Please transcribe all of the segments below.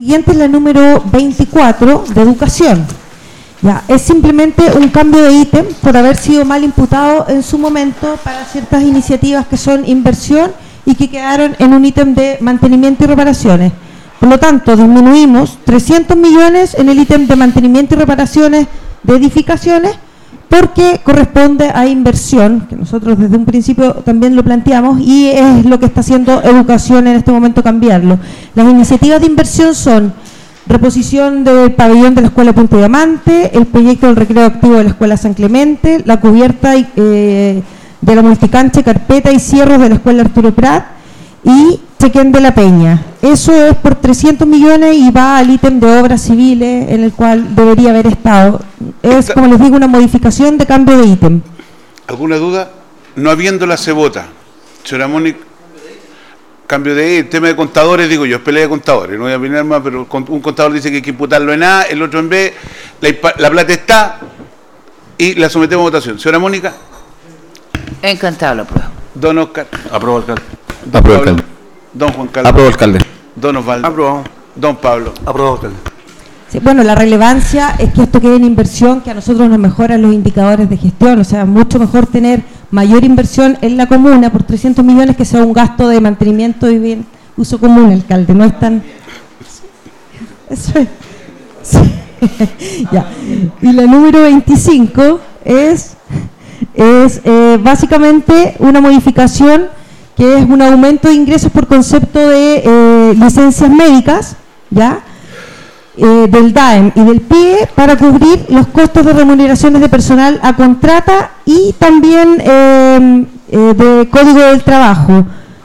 Siguiente es la número 24, de educación. Ya, es simplemente un cambio de ítem por haber sido mal imputado en su momento para ciertas iniciativas que son inversión y que quedaron en un ítem de mantenimiento y reparaciones. Por lo tanto, disminuimos 300 millones en el ítem de mantenimiento y reparaciones de edificaciones porque corresponde a inversión, que nosotros desde un principio también lo planteamos, y es lo que está haciendo educación en este momento, cambiarlo. Las iniciativas de inversión son reposición del pabellón de la Escuela Punta Diamante, el proyecto del recreo activo de la Escuela San Clemente, la cubierta de la multicancha, carpeta y cierros de la Escuela Arturo Prat y Chequén de la Peña. Eso es por 300 millones y va al ítem de obras civiles en el cual debería haber estado. Es, como les digo, una modificación de cambio de ítem. ¿Alguna duda? No habiéndola se vota. Señora Mónica, cambio de tema de contadores, digo yo, es pelea de contadores, no voy a opinar más, pero un contador dice que hay que imputarlo en A, el otro en B, la plata está y la sometemos a votación. Señora Mónica. Encantado, lo apruebo. Don Oscar. Aprobó, alcalde. Aprobó, alcalde. Don Juan Carlos. Aprobó, alcalde. Don Osvaldo. Aprobó. Don Pablo. Aprobó, alcalde. Sí, bueno, la relevancia es que esto quede en inversión, que a nosotros nos mejoran los indicadores de gestión, o sea, mucho mejor tener mayor inversión en la comuna por 300 millones que sea un gasto de mantenimiento y bien uso común, alcalde, no es tan... Eso es. Sí. Ya. Y la número 25 es básicamente una modificación que es un aumento de ingresos por concepto de licencias médicas, ¿ya? Del DAEM y del PIE para cubrir los costos de remuneraciones de personal a contrata y también de Código del Trabajo.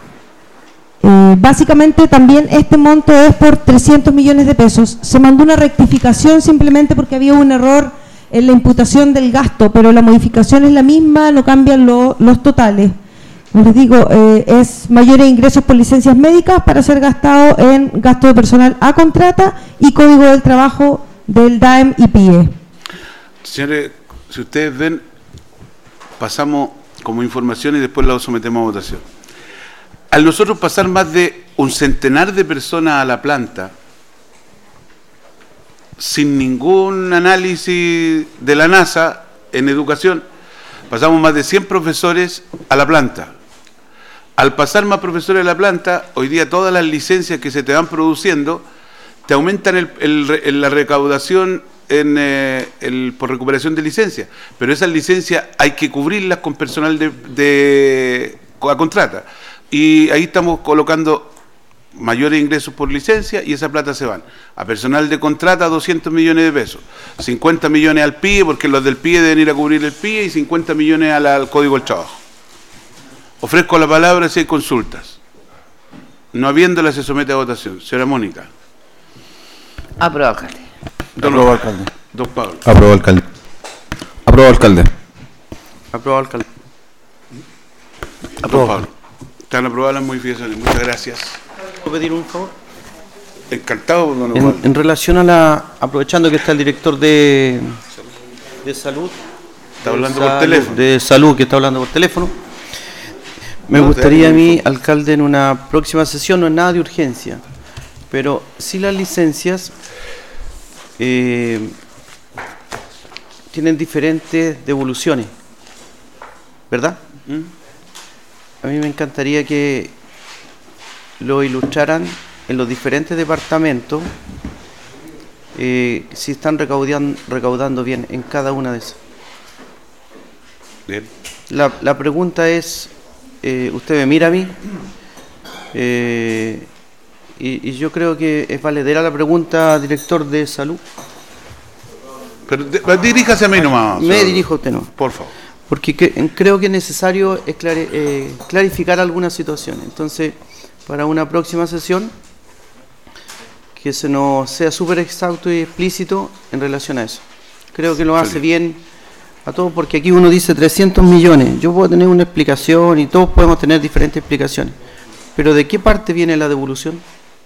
Básicamente también este monto es por 300 millones de pesos. Se mandó una rectificación simplemente porque había un error en la imputación del gasto, pero la modificación es la misma, no cambian los totales. Como les digo, es mayores ingresos por licencias médicas para ser gastado en gasto de personal a contrata y Código del Trabajo del DAEM y PIE. Señores, si ustedes ven, pasamos como información y después la sometemos a votación. Al nosotros pasar más de un centenar de personas a la planta, sin ningún análisis de la NASA en educación, pasamos más de 100 profesores a la planta. Al pasar más profesores a la planta, hoy día todas las licencias que se te van produciendo, te aumentan la recaudación por recuperación de licencias, pero esas licencias hay que cubrirlas con personal a contrata. Y ahí estamos colocando mayores ingresos por licencia y esa plata se van a personal de contrata, 200 millones de pesos, 50 millones al PIE, porque los del PIE deben ir a cubrir el PIE, y 50 millones al Código del Trabajo. Ofrezco la palabra si hay consultas. No habiéndola se somete a votación. Señora Mónica. Aprobó, alcalde. Aprobó, alcalde. Don Pablo. Aprobó, alcalde. Aprobó, alcalde. Aprobó, alcalde. Don Pablo. Están aprobadas las modificaciones. Muchas gracias. ¿Puedo pedir un favor? Encantado, don Osvaldo. En relación aprovechando que está el director de salud. Está hablando por teléfono. De salud, que está hablando por teléfono. Me gustaría a mí, alcalde, en una próxima sesión, no es nada de urgencia, pero sí las licencias tienen diferentes devoluciones, ¿verdad? A mí me encantaría que lo ilustraran en los diferentes departamentos, si están recaudando bien en cada una de esas. Bien. La pregunta es, usted me mira a mí, y yo creo que es valedera la pregunta, director de salud. Pero diríjase a mí nomás. Me dirijo a usted, no. Por favor. Porque creo que es necesario clarificar algunas situaciones. Entonces, para una próxima sesión, que se nos sea súper exhausto y explícito en relación a eso. Creo que lo hace bien a todos, porque aquí uno dice 300 millones. Yo puedo tener una explicación y todos podemos tener diferentes explicaciones. Pero ¿de qué parte viene la devolución?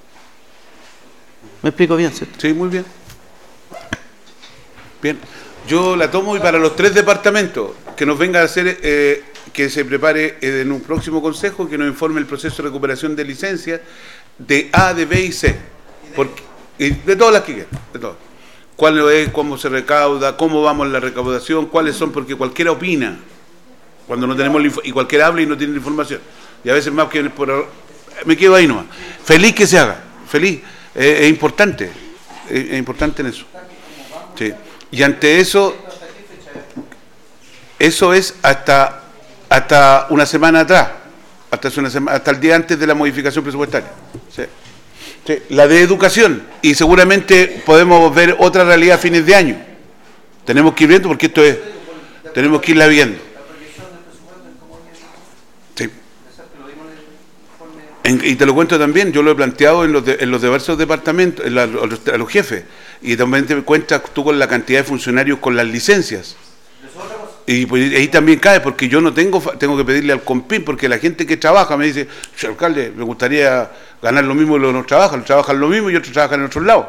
¿Me explico bien, cierto? Sí, muy bien. Bien. Yo la tomo, y para los 3 departamentos que nos venga a hacer, que se prepare en un próximo consejo, que nos informe el proceso de recuperación de licencias de A, de B y C. Y de todas las que quieran, de todas. ¿Cuál es, cómo se recauda, cómo vamos en la recaudación, cuáles son? Porque cualquiera opina cuando no tenemos y cualquiera habla y no tiene la información. Y a veces más que me quedo ahí nomás. Feliz que se haga, feliz. Es importante en eso. Sí. Y ante eso es hasta una semana atrás, hasta el día antes de la modificación presupuestaria. Sí. Sí. La de educación, y seguramente podemos ver otra realidad a fines de año. Tenemos que ir viendo porque tenemos que irla viendo. Sí. Y te lo cuento también, yo lo he planteado en los diversos departamentos, a los jefes, y también te cuentas tú con la cantidad de funcionarios con las licencias. Y pues ahí también cae, porque yo no tengo que pedirle al COMPIN, porque la gente que trabaja me dice, alcalde, me gustaría ganar lo mismo que los que no trabajan lo mismo y otros trabajan en otros lados.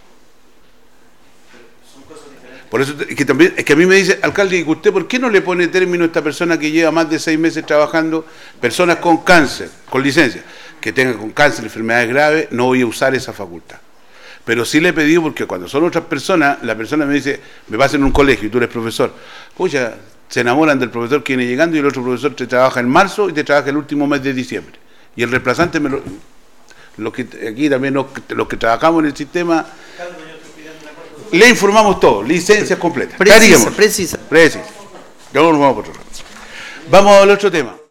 Por eso es que a mí me dice, alcalde, ¿y usted por qué no le pone término a esta persona que lleva más de 6 meses trabajando, personas con cáncer, con licencia, que tengan con cáncer, enfermedades graves? No voy a usar esa facultad. Pero sí le he pedido, porque cuando son otras personas, la persona me dice, me vas en un colegio y tú eres profesor, pucha, se enamoran del profesor que viene llegando y el otro profesor te trabaja en marzo y te trabaja el último mes de diciembre. Y el reemplazante, aquí también los que trabajamos en el sistema, le informamos todo, licencias completas. Precisa. Ya nos vamos por otro lado. Vamos al otro tema.